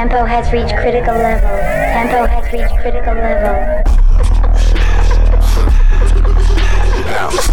Tempo has reached critical level. Tempo has reached critical level. Bounce.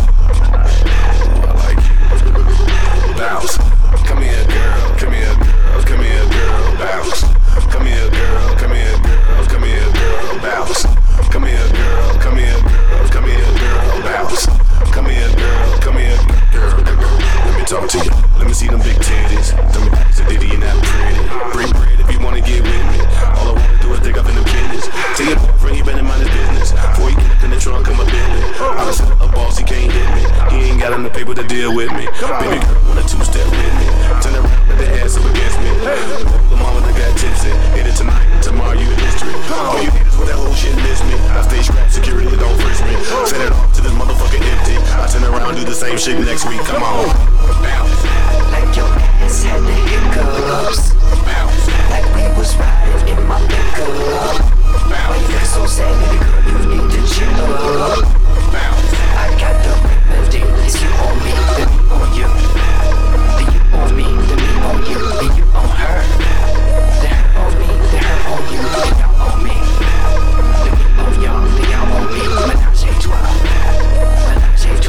I like you. Bounce. Come here, girl. Come here, girl. Come here, girl. Bounce. Come here, girl. Come here, girl. Come here, girl. Bounce. Come here, girl. Come here, girl. Come here, girl. Bounce. Come here, girl. Come here, girl. Let me talk to you. Let me see them big titties. Tell me that's a ditty and that pretty. Bring bread if you wanna get with me. All I wanna do is dig up in the business. Tell your boyfriend he better mind his business. Before he get up in the trunk of my Bentley. I done set a boss, he can't hit me. He ain't got enough paper to deal with me. Baby girl want a two-step with me. Turn around, let the ass up against me. The mama done got tipsy. Hit it tonight, tomorrow you in history. All you haters with that whole shit miss me. I stay strapped, security don't frisk me. Set it off to this motherfucker empty. I turn around, do the same shit next week. Come on. Bounce. Like your ass had the hiccups. Bounce. Like we was riding in my pickup. Why you look so sad, baby girl, you need to chill up. Bounce. I got the remedy. It's you on me, then me on you. Then you on me, then me on you. Then you on her. Then her on me, then her on you. Then y'all on me. Then me on y'all, then y'all on me. Menage a trois. Menage a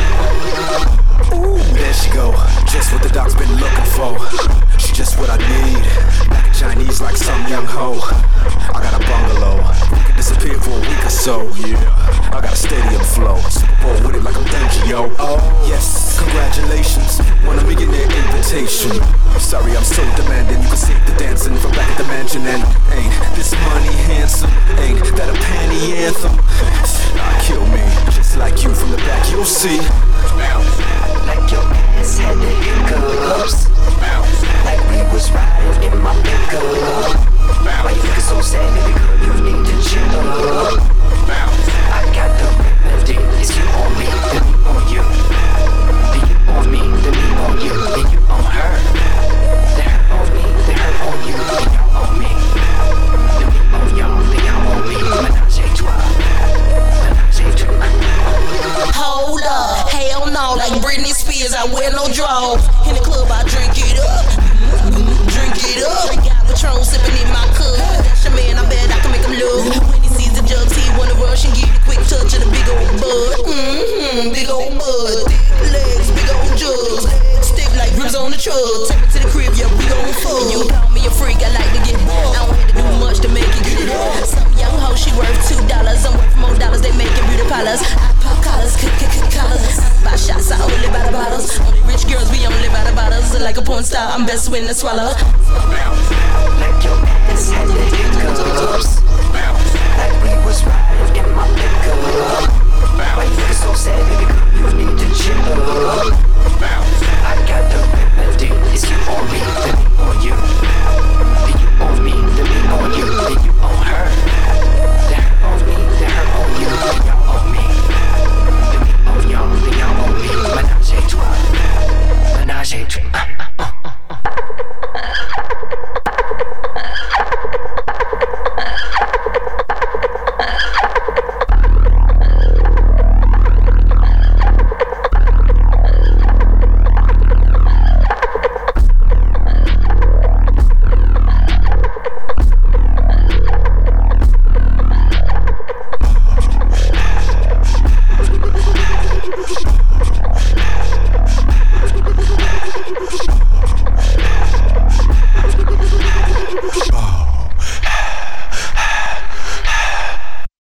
trois. Ooh, there she go. Just what the doc's been looking for. She just what I need. Like a Chinese, like some young hoe. I got a bungalow. We can disappear for a week or so. Yeah, I got a stadium flow. Super Bowl with it like I'm Denji, yo. Oh, yes, congratulations. Won a millionaire invitation. Sorry, I'm so demanding. You can see the dancing from back at the mansion. And ain't this money handsome? Ain't that a panty anthem? Kill me, just like you from the back, you'll see. Like your ass had the hiccups. Bounce. Like we was riding in my pickup. Why you looking so sad, baby girl? You need to chill up. Bounce. I got the remedy. It's you on me, then me on you. Then you on me, then me on you. Then you on her. Then her on me, then her on you. Then y'all on me. Then me on y'all, then y'all on me. Menage a trois. Menage a trois. Hold up, hell no, like Britney Spears, I wear no drawers. In the club, I drink it up, drink it up. Got Patron sipping in my cup. That's your man, I bet I can make him look. When he sees the jugs, he wanna rush and give the quick touch of the big old bud. Big old bud, thick legs, big old jugs. Legs stiff like ribs on the truck. Take me to the crib, yeah, we gon' fuck. You call me a freak, I like to get bored. I don't have to do much to make it good. Some young hoe, she worth $2. I'm worth more dollars, they making beauty parlors. I pop collars, collars. Buy shots, I only buy the bottles. Only rich girls, we only buy the bottles. Like a porn star, I'm best when I swallow.